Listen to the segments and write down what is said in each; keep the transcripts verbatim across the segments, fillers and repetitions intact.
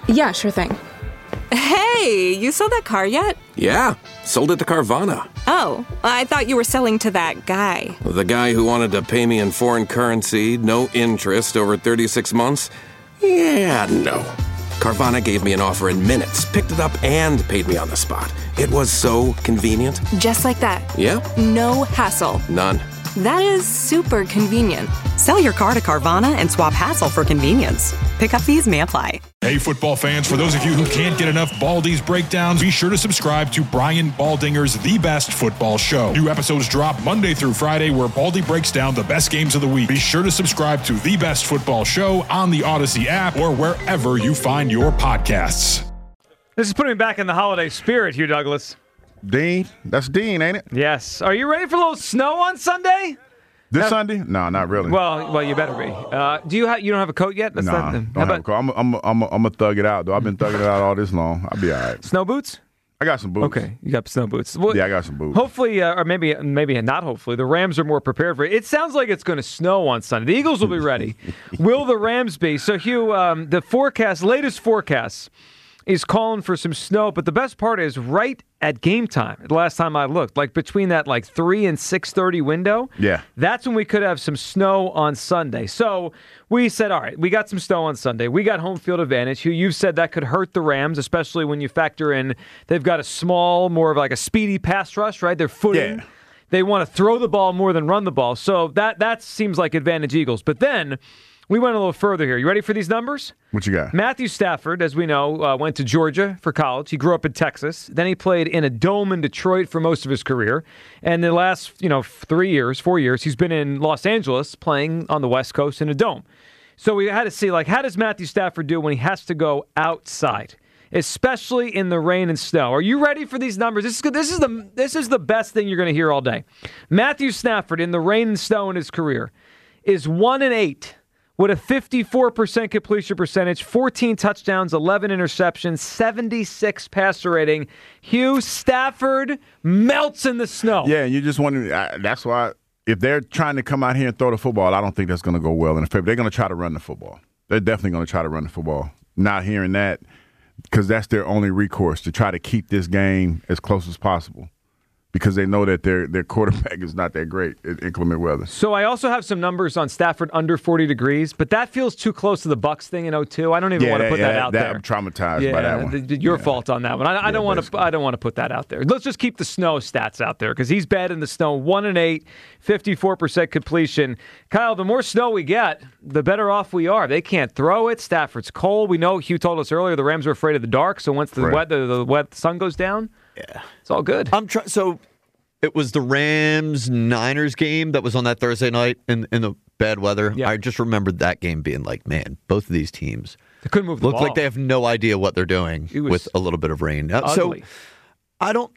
Yeah, sure thing. Hey, you sold that car yet? Yeah, sold it to Carvana. Oh, I thought you were selling to that guy. The guy who wanted to pay me in foreign currency, no interest, over thirty-six months? Yeah, no. Carvana gave me an offer in minutes, picked it up, and paid me on the spot. It was so convenient. Just like that. Yeah. No hassle. None. That is super convenient. Sell your car to Carvana and swap hassle for convenience. Pickup fees may apply. Hey, football fans, for those of you who can't get enough Baldy's breakdowns, be sure to subscribe to Brian Baldinger's The Best Football Show. New episodes drop Monday through Friday where Baldy breaks down the best games of the week. Be sure to subscribe to The Best Football Show on the Odyssey app or wherever you find your podcasts. This is putting me back in the holiday spirit, Hugh Douglas. Dean, that's Dean, ain't it? Yes. Are you ready for a little snow on Sunday? This Now, Sunday? No, not really. Well, well, you better be. Uh, do you ha- you don't have a coat yet? That's nah, not, don't how have about a coat. I'm I'm I'm I'm gonna thug it out though. I've been thugging it out all this long. I'll be all right. snow boots? I got some boots. Okay, you got snow boots. Well, Yeah, I got some boots. Hopefully, uh, or maybe maybe not hopefully, the Rams are more prepared for it. It sounds like it's going to snow on Sunday. The Eagles will be ready. Will the Rams be? So, Hugh, um, the forecast, latest forecast, is calling for some snow, but the best part is right at game time. The last time I looked, like between that like three and six thirty window, Yeah. that's when we could have some snow on Sunday. So we said, all right, we got some snow on Sunday. We got home field advantage. Who you've said that could hurt the Rams, especially when you factor in they've got a small, more of like a speedy pass rush, right? They're footing. Yeah. They want to throw the ball more than run the ball. So that that seems like advantage Eagles. But then we went a little further here. You ready for these numbers? What you got? Matthew Stafford, as we know, uh, went to Georgia for college. He grew up in Texas. Then he played in a dome in Detroit for most of his career. And the last, you know, three years, four years, he's been in Los Angeles playing on the West Coast in a dome. So we had to see, like, how does Matthew Stafford do when he has to go outside, especially in the rain and snow? Are you ready for these numbers? This is good. This is the this is the best thing you're going to hear all day. Matthew Stafford in the rain and snow in his career is one and eight. With a fifty-four percent completion percentage, fourteen touchdowns, eleven interceptions, seventy-six passer rating. Hugh Stafford melts in the snow. Yeah, and you just wondering. I, that's why if they're trying to come out here and throw the football, I don't think that's going to go well in the favor. They're going to try to run the football. They're definitely going to try to run the football. Not hearing that because that's their only recourse to try to keep this game as close as possible. Because they know that their their quarterback is not that great in inclement weather. So I also have some numbers on Stafford under forty degrees, but that feels too close to the Bucs thing in oh two. I don't even yeah, want to put yeah, that out that, there. I'm traumatized yeah, by that one. The, your yeah. fault on that one. I, I yeah, don't want to. basically. I don't want to put that out there. Let's just keep the snow stats out there because he's bad in the snow. One and eight, fifty-four percent completion. Kyle, the more snow we get, the better off we are. They can't throw it. Stafford's cold. We know. Hugh told us earlier the Rams are afraid of the dark. So once the right. weather, the, wet, the sun goes down, yeah, it's all good. I'm trying. So. It was the Rams-Niners game that was on that Thursday night in, in the bad weather. Yeah. I just remembered that game being like, man, both of these teams They couldn't move the look ball. like they have no idea what they're doing It was with a little bit of rain. Uh, So ugly. I don't.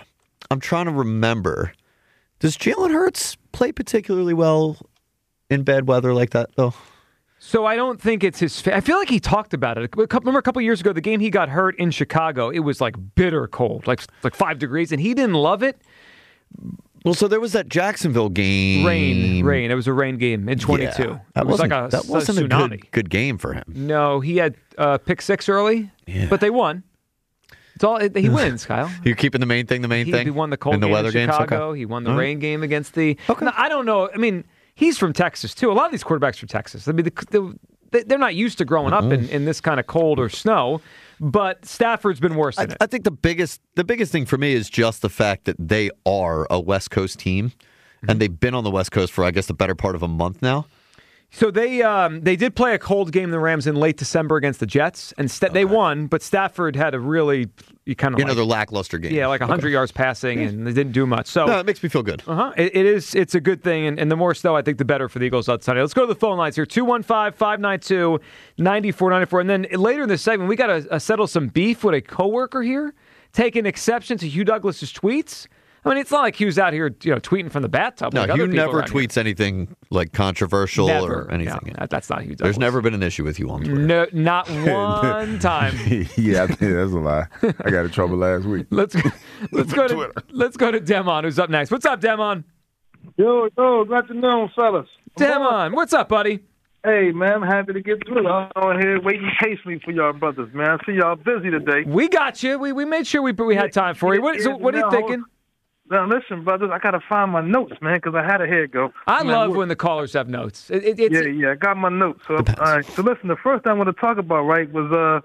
I'm trying to remember. Does Jalen Hurts play particularly well in bad weather like that, though? So I don't think it's his. Fa- I feel like he talked about it. A couple, remember a couple years ago, the game he got hurt in Chicago. It was like bitter cold, like like five degrees, and he didn't love it. Well, so there was that Jacksonville game. Rain, rain. It was a rain game in twenty-two. Yeah, that it was like wasn't, a, that wasn't a a, tsunami. good, good game for him. No, he had uh, pick six early, Yeah. but they won. It's all it, he wins, Kyle. You're keeping the main thing the main He, thing? he won the cold in the game weather in games? Chicago. Okay. He won the All right. rain game against the. Okay. Now, I don't know. I mean, he's from Texas too. A lot of these quarterbacks from Texas. I mean, the, the, they- they're not used to growing up in, in this kind of cold or snow. But Stafford's been worse I, than it. I think the biggest the biggest thing for me is just the fact that they are a West Coast team, Mm-hmm. and they've been on the West Coast for, I guess, the better part of a month now. So they um, they did play a cold game, the Rams, in late December against the Jets, and sta- they won. But Stafford had a really you kind of Another like, lackluster game. yeah, like hundred Okay. yards passing, and they didn't do much. So No, it makes me feel good. Uh-huh. It, it is. It's a good thing, and, and the more snow, I think, the better for the Eagles on Sunday. Let's go to the phone lines here: two one five, five nine two, nine four nine four. And then later in this segment, we got to uh, settle some beef with a coworker here, taking exception to Hugh Douglas's tweets. I mean, it's not like Hugh's out here, you know, tweeting from the bathtub. No, like other Hugh people never around here. tweets anything like controversial Never. or anything. No, that- that's not Hugh Douglas. There's never been an issue with you on Twitter. No, not one time. yeah, I think that's a lie. I got in trouble last week. Let's go, let's go to Twitter. let's go to Demon, who's up next. What's up, Demon? Yo, yo, good afternoon, fellas. Demon, what's up, buddy? Hey, man, I'm happy to get through. I'm on here waiting patiently for y'all brothers, man. I see y'all busy today. We got you. We we made sure we we had time for you. What, so what are you thinking? Now, listen, brothers, I got to find my notes, man, because I had a head go. I man, love what, when the callers have notes. It, it, it's, yeah, yeah, I got my notes. So, all right, so listen, the first thing I want to talk about, right, was uh,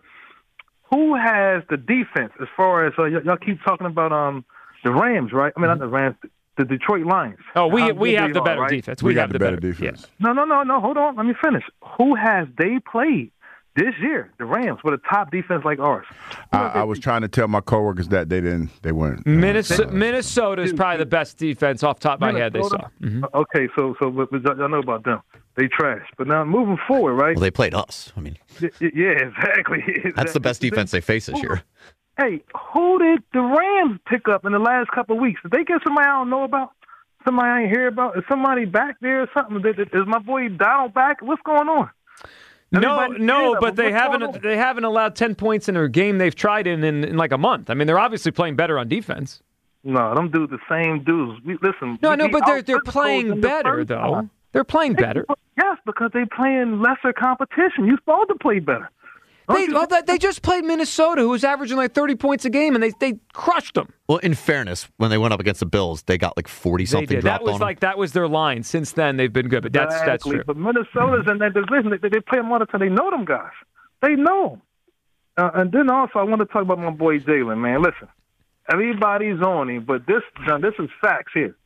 who has the defense as far as, uh, y- y'all keep talking about um the Rams, right? I mean, mm-hmm. not the Rams, the Detroit Lions. Oh, we How we have the are, better right? defense. We, we got have the better, better defense. Yes. No, no, no, no, hold on. Let me finish. Who has they played this year, the Rams, with a top defense like ours? I, I was trying to tell my coworkers that they didn't, they weren't. Minnesota, Minnesota is probably the best defense off the top of my head they saw. Mm-hmm. Okay, so so but, but y'all know about them. They trash. But now moving forward, right? Well, they played us. I mean, y- y- yeah, exactly. exactly. That's the best defense they face this year. Hey, who did the Rams pick up in the last couple of weeks? Did they get somebody I don't know about? Somebody I ain't hear about? Is somebody back there or something? Is my boy Donald back? What's going on? No, Everybody no, but they What's haven't they haven't allowed ten points in a game they've tried in, in in like a month. I mean, they're obviously playing better on defense. No, them dudes the same dudes. We, listen. No, we, no, we but they're they're out-physical playing them the better first though. time. They're playing better. Yes, because they playing lesser competition. You're supposed to play better. Don't They you- well, they- they just played Minnesota, who was averaging like thirty points a game, and they they crushed them. Well, in fairness, when they went up against the Bills, they got like forty They something did. That dropped was on like that was their line. Since then, they've been good, but that's that's Exactly. true. But Minnesota's in that division. They, they play them all the time. They know them guys. They know them. Uh, and then also, I want to talk about my boy Jalen, man. Listen, everybody's on him, but this now, this is facts here.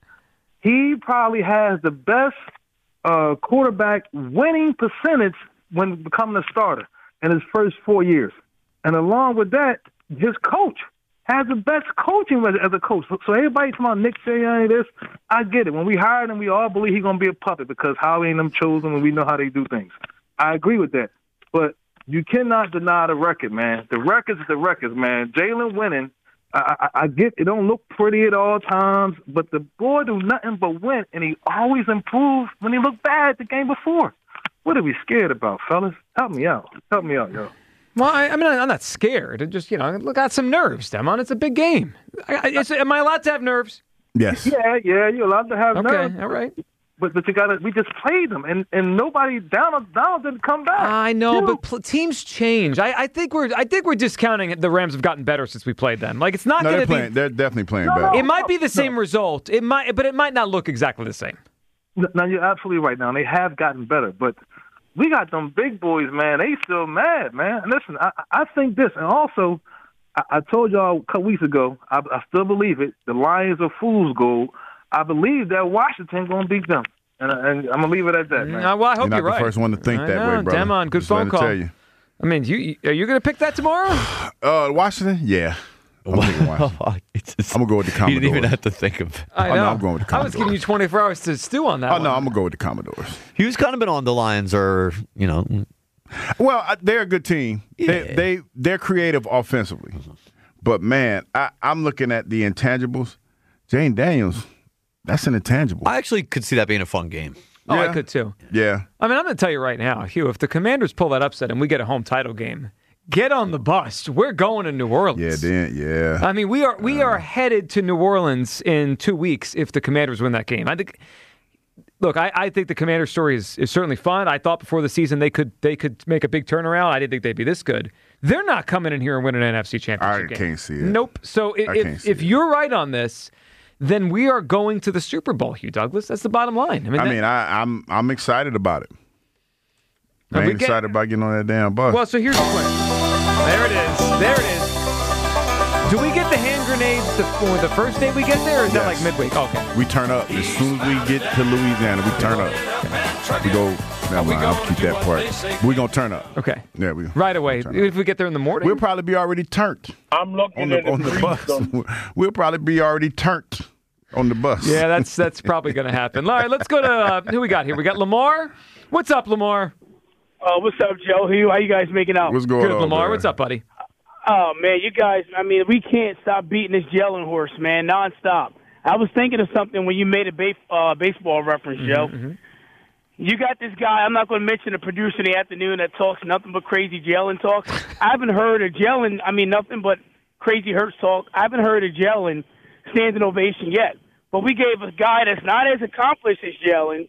He probably has the best uh, quarterback winning percentage when becoming a starter in his first four years. And along with that, his coach has the best coaching as, as a coach. So, so everybody talking about Nick Sirianni, this, I get it. When we hired him, we all believe he's going to be a puppet because Howie and them chosen and we know how they do things. I agree with that. But you cannot deny the record, man. The records is the records, man. Jalen winning, I, I, I get it don't look pretty at all times, but the boy do nothing but win, and he always improves when he looked bad the game before. What are we scared about, fellas? Help me out. Help me out, yo. Well, I, I mean, I'm not scared. I just, you know, I got some nerves, Demon. It's a big game. I, I, it's, am I allowed to have nerves? Yes. Yeah, yeah, you're allowed to have Okay, nerves. all right. But but you gotta. We just played them, and, and nobody down down didn't come back. I know, You but pl- teams change. I, I think we're I think we're discounting it. The Rams have gotten better since we played them. Like it's not No, going they're to be. playing. They're definitely playing No, better. It might be the same result. It might, but it might not look exactly the same. Now you're absolutely right. Now they have gotten better, but we got them big boys, man. They still mad, man. And listen, I, I think this, and also, I, I told y'all a couple weeks ago. I, I still believe it. The Lions are fool's gold. I believe that Washington gonna beat them, and, and I'm gonna leave it at that, man. Uh, well, I hope You're not you're the right. first one to think I that know, way, brother. Demon, good Just phone let call. me tell you. I mean, you you- are you going to pick that tomorrow? Uh, Washington, yeah. I'm picking Washington. It's just- I'm gonna go with the You Commodores. didn't even have to think of it. I Oh, know. no, I'm going with the I was giving you Commodores. twenty-four hours to stew on that. Oh one. no, I'm gonna go with the Commodores. Hughes kind of been on the Lions, or you know, Well, I- they're a good team. Yeah. They, they they're creative offensively, but man, I, I'm looking at the intangibles. Jane Daniels, that's an intangible. I actually could see that being a fun game. Oh, I Yeah. could too. yeah, I mean, I'm going to tell you right now, Hugh, if the Commanders pull that upset and we get a home title game, get on the bus. We're going to New Orleans. yeah, then yeah. I mean, we are we are headed to New Orleans in two weeks if the Commanders win that game. I think. Look, I, I think the Commanders story is, is certainly fun. I thought before the season they could they could make a big turnaround. I didn't think they'd be this good. They're not coming in here and winning an N F C championship I game. can't see it. Nope. So if I if, can't see if it. you're right on this, then we are going to the Super Bowl, Hugh Douglas. That's the bottom line. I mean, I that- mean, I, I'm I'm excited about it. Now, I we ain't get- excited about getting on that damn bus. well, so here's the plan. There it is. There it is. Do we get the hand grenades the, for the first day we get there, or is that Yes. like midweek? Okay. we turn up as soon as we get to Louisiana. We turn up. We go. Never mind. I'll keep that part. We're gonna turn up. Okay. Yeah, we Right away. turn up. If we get there in the morning. We'll probably be already turned I'm looking on the at the, on the breeze bus. on- We'll probably be already turned on the bus. Yeah, that's that's probably going to happen. All right, let's go to uh, who we got here. We got Lamar. What's up, Lamar? Uh, what's up, Joe? Hugh, how you guys making out? What's going Good, on, Lamar. man? What's up, buddy? Oh, man, you guys, I mean, we can't stop beating this Jalen horse, man, nonstop. I was thinking of something when you made a ba- uh, baseball reference, Joe. Mm-hmm. You got this guy, I'm not going to mention the producer in the afternoon that talks nothing but crazy Jalen talk. I haven't heard a Jalen, I mean, nothing but crazy Hurts talk. I haven't heard a Jalen standing ovation yet. But we gave a guy that's not as accomplished as Jalen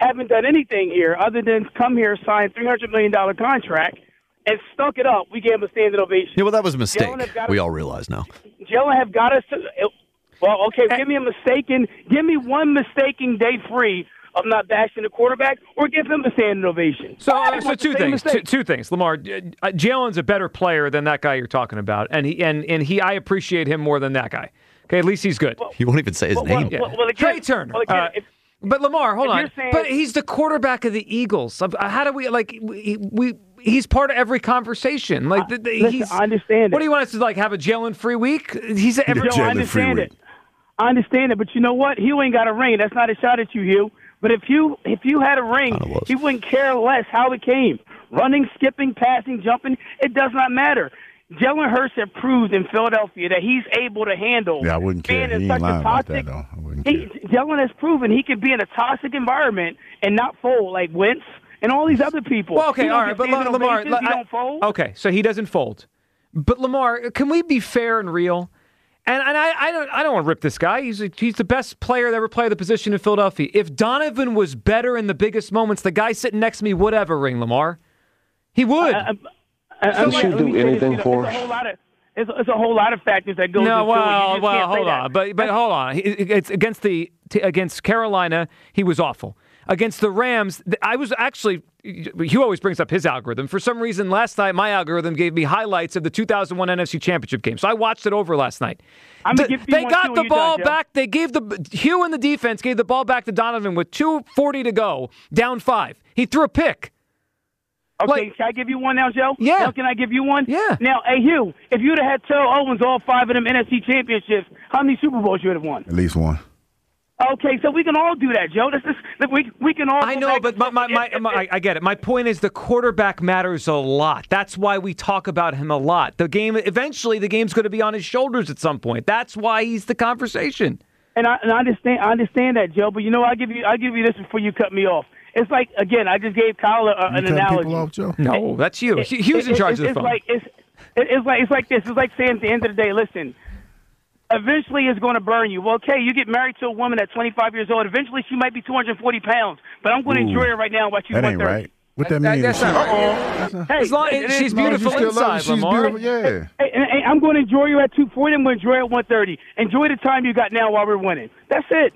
haven't done anything here other than come here, sign a three hundred million dollars contract, and stuck it up. We gave him a standing ovation. Yeah, well, that was a mistake. We us, all realize now. Jalen have got us to – well, okay, give me a mistaken – give me one mistaken day free of not bashing the quarterback, or give him a standing ovation. So, uh, so two things. Two, two things, Lamar. Uh, Jalen's a better player than that guy you're talking about, and he and, and he I appreciate him more than that guy. Okay, at least he's good. Well, he won't even say his well, name. Well, well, well, again, Trey Turner. Well, again, uh, if, but Lamar, hold on. Saying, but he's the quarterback of the Eagles. How do we like? We, we he's part of every conversation. Like the, the, listen, he's. I understand. What it. do you want us to like have a Jalen free week? He's every. Joe, I understand it. I understand it, but you know what? Hugh ain't got a ring. That's not a shot at you, Hugh. But if you if you had a ring, he wouldn't care less how it came. Running, skipping, passing, jumping, it does not matter. Jalen Hurts have proved in Philadelphia that he's able to handle yeah, I wouldn't care. being in he such ain't a lying about toxic. that, though. I wouldn't he, care. Jalen has proven he can be in a toxic environment and not fold like Wentz and all these other people. Well, okay, He all don't right, get but standing Lamar, ovations, he I- don't fold. Okay, so he doesn't fold. But Lamar, can we be fair and real? And and I, I don't I don't want to rip this guy. He's a, he's the best player to ever play the position in Philadelphia. If Donovan was better in the biggest moments, the guy sitting next to me would have a ring, Lamar. He would. I, I, I, He should do anything for us. It's, it's a whole lot of factors that go no, into well, it. You just well, can't say hold that. on, but but hold on. He- It's against the t- against Carolina. He was awful. Against the Rams, th- I was actually. Hugh always brings up his algorithm. For some reason, last night my algorithm gave me highlights of the two thousand one N F C Championship game, so I watched it over last night. I'm gonna Th- give you they one, got too, the when you're ball done, Joe. back. They gave the Hugh and the defense gave the ball back to Donovan with two forty to go, down five. He threw a pick. Okay, Like- can I give you one now, Joe? Yeah. Now, can I give you one? Yeah. Now, hey, Hugh, if you'd have had Terrell Owens all five of them N F C championships, how many Super Bowls you would have won? At least one. Okay, so we can all do that, Joe. This is we we can all. I go know, back but and my, forth. my, my, If- if- my, I get it. My point is the quarterback matters a lot. That's why we talk about him a lot. The game, eventually, the game's going to be on his shoulders at some point. That's why he's the conversation. And I, and I understand, I understand that, Joe. But you know, I give you, I give you this before you cut me off. It's like again, I just gave Kyle a, You an cutting analogy. people off, Joe? No, that's you. It- Hugh's in it- charge it's, of the it's phone. Like, it's, it's like it's like this. It's like saying at the end of the day, listen. Eventually, it's going to burn you. Well, okay, you get married to a woman at twenty-five years old. Eventually, she might be two hundred forty pounds, but I'm going to Ooh. enjoy her right now. While she's That ain't one thirty. right. What that, That- mean? that's She- not right. Hey, As long it as is- she's No, beautiful she still love inside, it. She's Lamar. beautiful. Yeah. Hey, and- and I'm going to enjoy you at two forty. I'm going to enjoy her at one thirty. Enjoy the time you got now while we're winning. That's it.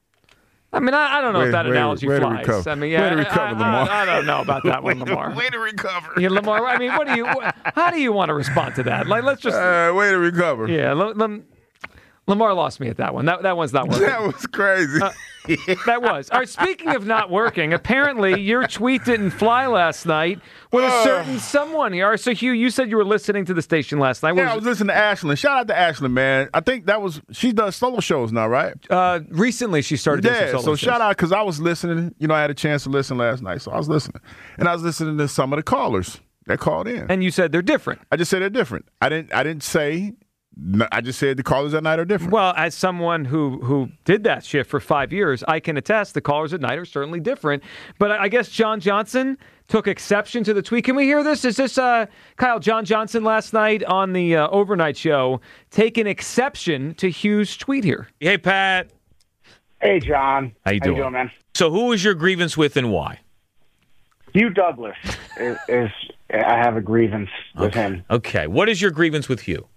I mean, I, I don't know Way- if that way to- analogy way to flies. recover. I mean, yeah, Way to I- recover, I, Lamar. I, I don't know about that one, Lamar. Way to recover. Yeah, Lamar. I mean, what do you? How do you want to respond to that? Like, let's just. Uh, way to recover. Yeah, Lam- Lam- Lamar lost me at that one. That that one's not working. That was crazy. Uh, That was. All right, speaking of not working, apparently your tweet didn't fly last night with a certain someone here. So, Hugh, you said you were listening to the station last night. What yeah, I was was listening to Ashlyn. Shout out to Ashlyn, man. I think that was she does solo shows now, right? it? Uh, recently, she started doing Yeah, some so solo shout shows. out because I was listening. You know, I had a chance to listen last night, so I was listening, and I was listening to some of the callers that called in. And you said they're different. I just said they're different. I didn't. I didn't say. I just said the callers at night are different. Well, as someone who who did that shift for five years, I can attest the callers at night are certainly different. But I guess John Johnson took exception to the tweet. Can we hear this? Is this uh, Kyle John Johnson last night on the uh, overnight show taking exception to Hugh's tweet here? Hey, Pat. Hey, John. How you doing? man? So who is your grievance with and why? Hugh Douglas is, is. I have a grievance with okay. him. Okay. What is your grievance with Hugh?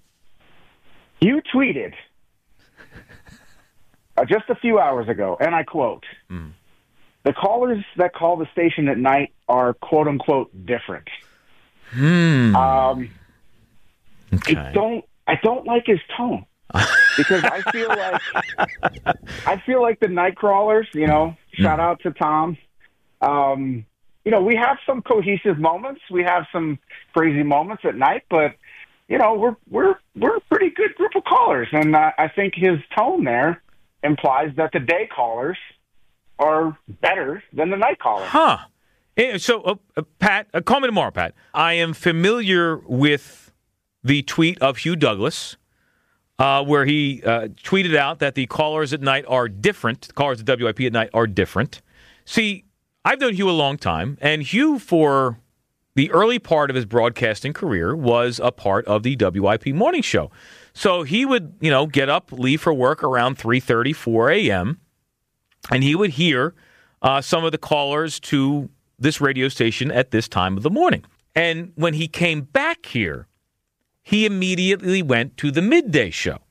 You tweeted uh, just a few hours ago, and I quote, Mm. the callers that call the station at night are quote-unquote different. Hmm. Um, okay. I don't, I don't like his tone because I feel like I feel like the night crawlers, you know, shout out to Tom. Um, you know, we have some cohesive moments. We have some crazy moments at night, but you know, we're we're we're a pretty good group of callers, and uh, I think his tone there implies that the day callers are better than the night callers. Huh. Eh, So, uh, uh, Pat, uh, call me tomorrow, Pat. I am familiar with the tweet of Hugh Douglas, uh, where he uh, tweeted out that the callers at night are different. The callers at W I P at night are different. See, I've known Hugh a long time, and Hugh, for the early part of his broadcasting career, was a part of the W I P morning show. So he would, you know, get up, leave for work around three thirty, four a.m., and he would hear uh, some of the callers to this radio station at this time of the morning. And when he came back here, he immediately went to the midday show.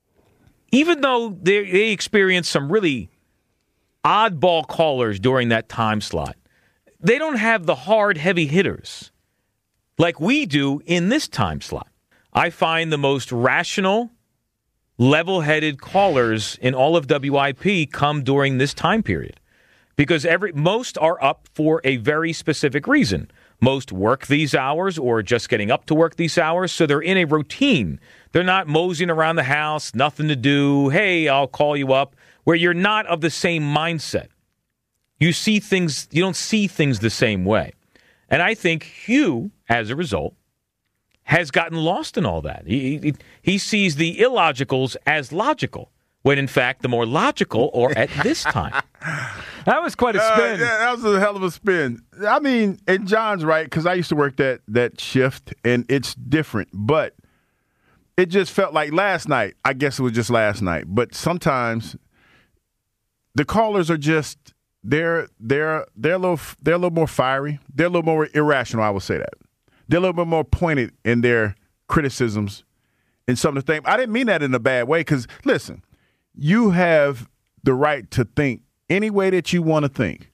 Even though they, they experienced some really oddball callers during that time slot, they don't have the hard, heavy hitters like we do in this time slot. I find the most rational, level-headed callers in all of W I P come during this time period because every most are up for a very specific reason. Most work these hours or just getting up to work these hours, so they're in a routine. They're not moseying around the house, nothing to do, hey, I'll call you up, where you're not of the same mindset. You see things, you don't see things the same way. And I think Hugh, as a result, has gotten lost in all that. He, he, he sees the illogicals as logical, when in fact the more logical are at this time. That was quite a spin. Uh, yeah, that was a hell of a spin. I mean, and John's right, because I used to work that that shift, and it's different. But it just felt like last night, I guess it was just last night, but sometimes the callers are just, they're they're they're a little they're a little more fiery. They're a little more irrational, I would say that. They're a little bit more pointed in their criticisms and some of the things. I didn't mean that in a bad way, because, listen, you have the right to think any way that you want to think.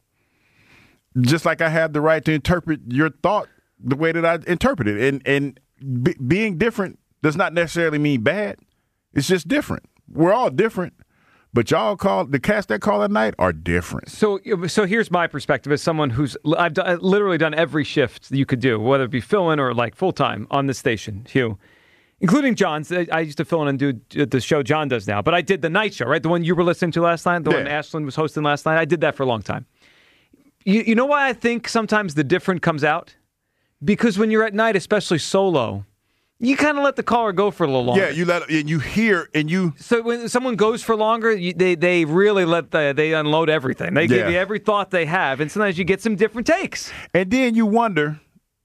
Just like I have the right to interpret your thought the way that I interpret it. And, and b- being different does not necessarily mean bad. It's just different. We're all different. But y'all call the cast that call at night are different. So, so here's my perspective as someone who's I've, done, I've literally done every shift that you could do, whether it be fill-in or like full-time on this station, Hugh, including John's. I used to fill in and do the show John does now, but I did the night show, right? The one you were listening to last night, the yeah. one Ashlyn was hosting last night. I did that for a long time. You, you know why I think sometimes the different comes out? Because when you're at night, especially solo, you kind of let the caller go for a little longer. Yeah, you let and you hear and you. So when someone goes for longer, you, they they really let the, they unload everything. They yeah. give you every thought they have, and sometimes you get some different takes. And then you wonder,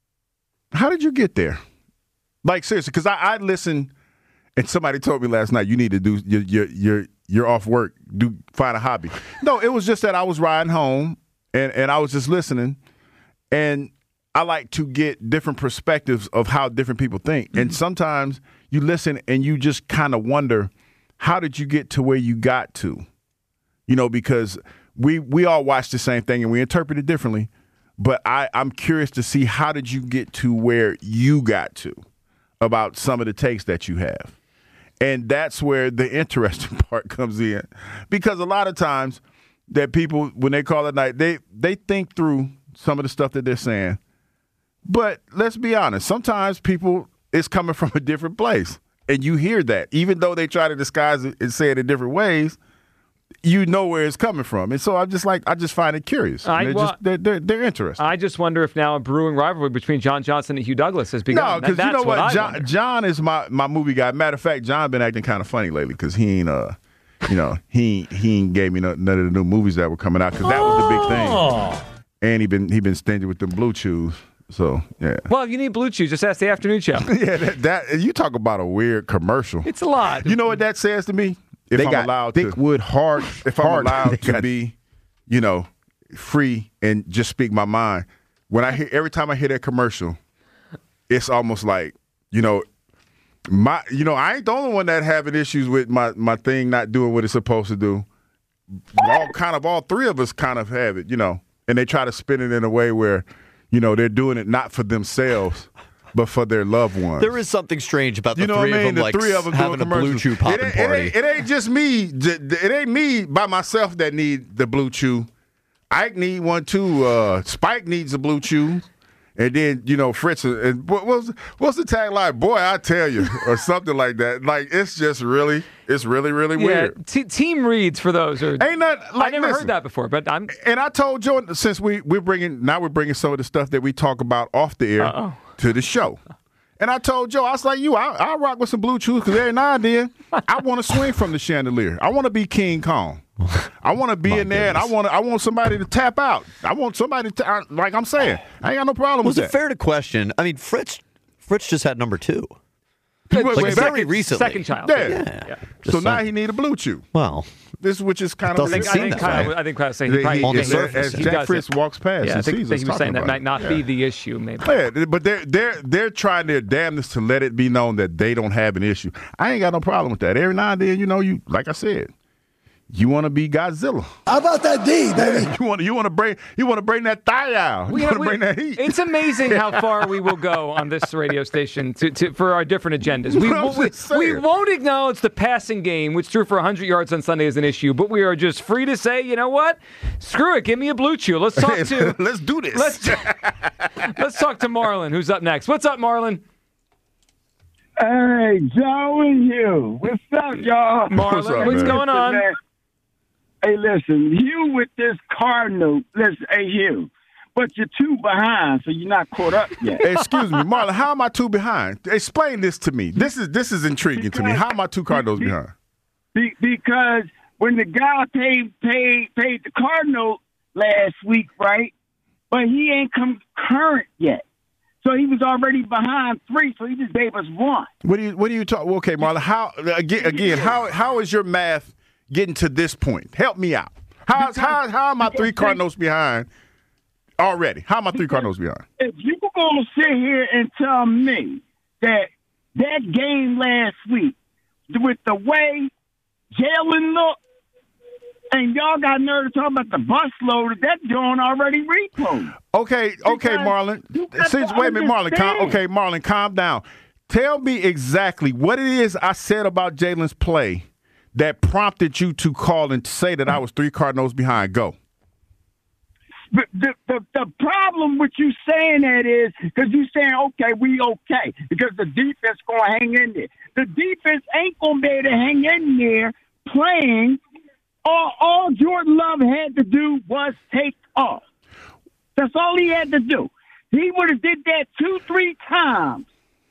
how did you get there? Like seriously, because I, I listened, and somebody told me last night you need to do your your your you're off work, do find a hobby. No, it was just that I was riding home and and I was just listening, and I like to get different perspectives of how different people think. Mm-hmm. And sometimes you listen and you just kind of wonder, how did you get to where you got to? You know, because we we all watch the same thing and we interpret it differently. But I, I'm curious to see, how did you get to where you got to about some of the takes that you have? And that's where the interesting part comes in. Because a lot of times that people, when they call at night, they, they think through some of the stuff that they're saying. But let's be honest, sometimes people, it's coming from a different place. And you hear that. Even though they try to disguise it and say it in different ways, you know where it's coming from. And so I just like, I just find it curious. I, they're, well, just, they're, they're, they're interesting. I just wonder if now a brewing rivalry between John Johnson and Hugh Douglas has begun. No, because you know what? what John, John is my, my movie guy. Matter of fact, John been acting kind of funny lately because he ain't, uh, you know, he he ain't gave me no, none of the new movies that were coming out because that was the big thing. Oh. And he been he been stingy with them Blue Chews. So, yeah. Well, if you need Blue Chews, just ask the afternoon show. yeah, that, that you talk about a weird commercial. It's a lot. You know what that says to me? If they I'm got allowed thick to, wood, hard, if hard, I'm allowed to got, be, you know, free and just speak my mind. When I hear every time I hear that commercial, it's almost like, you know, my, you know, I ain't the only one that having issues with my my thing not doing what it's supposed to do. All kind of all three of us kind of have it, you know, and they try to spin it in a way where, you know, they're doing it not for themselves, but for their loved ones. There is something strange about the you know three what I mean? of them, the like three of them having a Blue Chew popping it ain't, party. It ain't, it ain't just me. It ain't me by myself that need the Blue Chew. Ike need one too. Uh, Spike needs a Blue Chew. And then, you know, Fritz, and what, what's, what's the tagline? Boy, I tell you, or something like that. Like, it's just really, it's really, really yeah, weird. T- team reads for those. Are, Ain't that, like, I never listen, heard that before, but I'm. And I told Jordan, since we, we're bringing, now we're bringing some of the stuff that we talk about off the air Uh-oh. to the show. And I told Joe, I was like, you, I, I'll rock with some Blue Chews because every now and then I want to swing from the chandelier. I want to be King Kong. I want to be in there, goodness. and I want I want somebody to tap out. I want somebody to, I, like I'm saying, I ain't got no problem Was with it that. fair to question? I mean, Fritz Fritz just had number two. Wait, like wait, very second, recently. Second child. Yeah. Yeah. yeah. So now he need a Blue Chew. Well, This which is kind It of. doesn't I think, seem Kyle, that way. I think Kyle was saying he He- probably, he- On the as- surface, as he Jack does Fritz it. walks past, Yeah, he I think, sees think us he was saying talking that about might it. not Yeah. be the issue, maybe. Yeah, but they're they're they're trying their damnedest to let it be known that they don't have an issue. I ain't got no problem with that. Every now and then, you know, you like I said, you want to be Godzilla. How about that D, baby? You want you want to bring you want to bring that thigh out. You We- want to we- bring that heat. It's amazing how far we will go on this radio station to, to, for our different agendas. We, I'm we, just saying. we won't acknowledge the passing game, which threw for one hundred yards on Sunday, as an issue, but we are just free to say, you know what? Screw it. Give me a Blue Chew. Let's talk to. Let's do this. Let's, let's talk to Marlon, who's up next. What's up, Marlon? Hey, Joe and Hugh. What's up, y'all? Marlon, what's, up, what's man? going on? Listen, man. Hey, listen, Hugh with this Cardinal. Listen, hey, Hugh, but you're two behind, so you're not caught up yet. Excuse me, Marlon. How am I two behind? Explain this to me. This is this is intriguing to me. How am I two Cardinals behind? Be, because when the guy paid paid paid the Cardinal last week, right? But he ain't come current yet, so he was already behind three. So he just gave us one. What do you what do you talk? Okay, Marlon. How again? Again? How how is your math getting to this point? Help me out. How how how am I three Cardinals behind already? How am I three Cardinals behind? If you were going to sit here and tell me that that game last week, with the way Jalen looked, and y'all got nerve to talk about the bus load, that joint already repoed. Okay, okay, Because Marlon. you got Since to wait a minute, Marlon. Calm, understand. okay, Marlon, calm down. Tell me exactly what it is I said about Jalen's play that prompted you to call and say that I was three Cardinals behind. Go. The, the, the, the problem with you saying that is because you saying, okay, we okay, because the defense going to hang in there. The defense ain't going to be able to hang in there playing. All, all Jordan Love had to do was take off. That's all he had to do. He would have did that two, three times.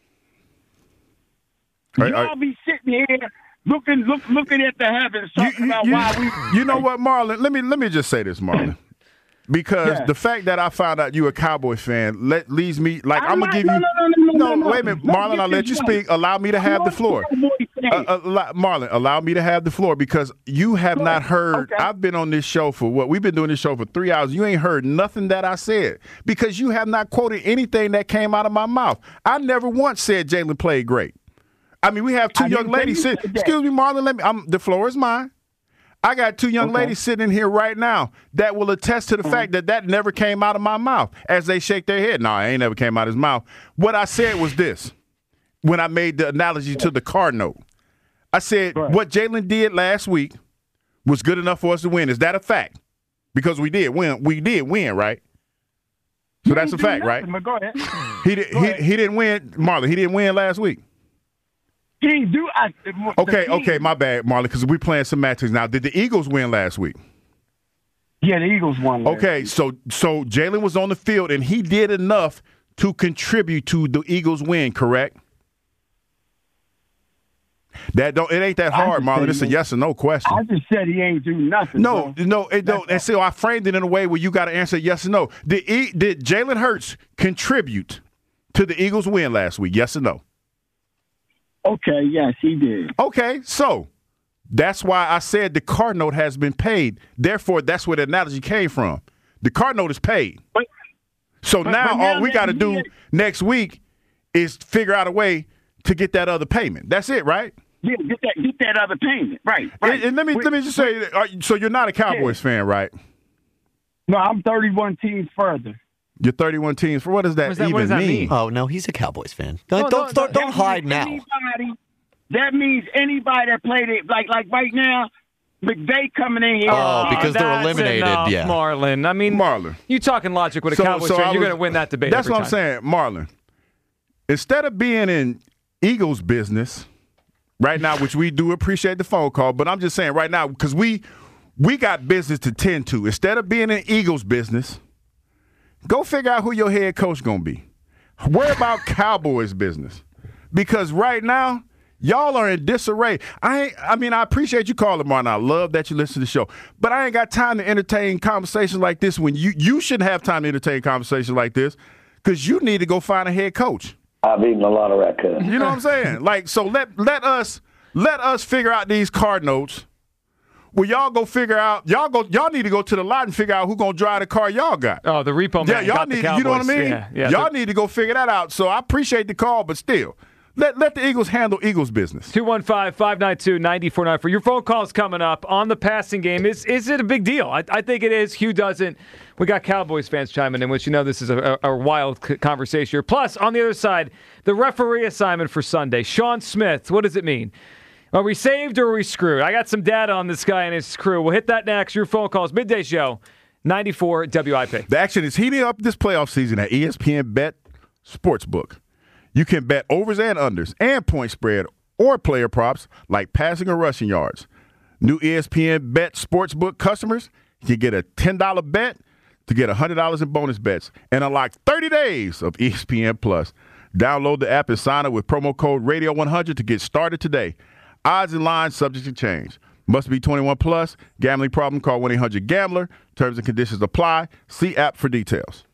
Are- Y'all are- be sitting here looking, look, looking at the heavens, talking about you, why we. you know what, Marlon? Let me let me just say this, Marlon. Because Yeah. the fact that I found out you a Cowboy fan let leaves me like I'm, I'm gonna not- give no, you. no, no, no, no, no, wait a minute, no. Marlon. Let's I'll get let you this speak. right. Allow me to have the floor. Cowboy fan. Uh, allow, Marlon, allow me to have the floor because you have Go not ahead. heard. Okay. I've been on this show for what we've been doing this show for three hours. You ain't heard nothing that I said because you have not quoted anything that came out of my mouth. I never once said Jalen played great. I mean, we have two I young didn't say ladies you sitting. said that. Excuse me, Marlon. Let me. I'm, the floor is mine. I got two young Okay. ladies sitting in here right now that will attest to the fact that that never came out of my mouth as they shake their head. No, it ain't never came out of his mouth. What I said was this when I made the analogy to the car note. I said Right. what Jalen did last week was good enough for us to win. Is that a fact? Because we did win. We did win, right? So that's a He didn't fact, do right? nothing, but go ahead. He did. Go He, ahead. he didn't win, Marlon. He didn't win last week. He didn't do. I, Okay, the okay, team- my bad, Marlon, because we're playing semantics now. Did the Eagles win last week? Yeah, the Eagles won. last Okay, week. so so Jalen was on the field and he did enough to contribute to the Eagles' win, correct? That don't it ain't that I hard, just Marlon. said It's a he- yes or no question. I just said he ain't do nothing. No, bro. no, it don't. And so I framed it in a way where you got to answer yes or no. Did e, did Jalen Hurts contribute to the Eagles' win last week? Yes or no? Okay, yes, he did. Okay, so that's why I said the car note has been paid. Therefore, that's where the analogy came from. The car note is paid. But, So but- now but now all we that got to he do had- next week is figure out a way to get that other payment. That's it, right? yeah, get that, get that other payment. Right, right. And, and let me Wait, let me just say, are, so you're not a Cowboys fan, right? No, I'm thirty-one teams further. You're thirty-one teams. For what does that What does that- even what does that mean? mean? Oh no, he's a Cowboys fan. No, Don't no, don't don't, no, don't hide now. Anybody, that means anybody that played it, like like right now, McVay coming in here. Oh, because they're That's eliminated, enough, yeah. Marlon. I mean, Marlon. You talking logic with a So- Cowboys so fan? I You're was- going to win that debate. That's every what I'm time. saying, Marlon. Instead of being in Eagles business right now, which we do appreciate the phone call, but I'm just saying right now because we we got business to tend to. Instead of being in Eagles business, go figure out who your head coach gonna be. Worry about Cowboys business because right now y'all are in disarray. I ain't, I mean I appreciate you calling, Marlon. I love that you listen to the show, but I ain't got time to entertain conversations like this when you you shouldn't have time to entertain conversations like this because you need to go find a head coach. I've eaten a lot of raccoons. You know what I'm saying? Like, so let let us let us figure out these card notes Well, y'all go figure out. Y'all go. Y'all need to go to the lot and figure out who's gonna drive the car y'all got. Oh, the repo man. Yeah, y'all got need. The You know what I mean? Yeah, yeah, y'all need to go figure that out. So I appreciate the call, but still, let let the Eagles handle Eagles business. two one five, five nine two, nine four nine four. Your phone call's coming up on the passing game. Is is it a big deal? I, I think it is. Hugh doesn't. We got Cowboys fans chiming in, which you know this is a, a, a wild conversation here. Plus, on the other side, the referee assignment for Sunday. Sean Smith, what does it mean? Are we saved or are we screwed? I got some data on this guy and his crew. We'll hit that next. Your phone calls. Midday Show, ninety-four W I P. The action is heating up this playoff season at E S P N Bet Sportsbook. You can bet overs and unders and point spread or player props like passing or rushing yards. New E S P N Bet Sportsbook customers can get a ten dollars bet to get one hundred dollars in bonus bets and unlock thirty days of E S P N Plus. Download the app and sign up with promo code radio one hundred to get started today. Odds and lines subject to change. Must be twenty-one plus. Gambling problem? Call one eight hundred gambler. Terms and conditions apply. See app for details.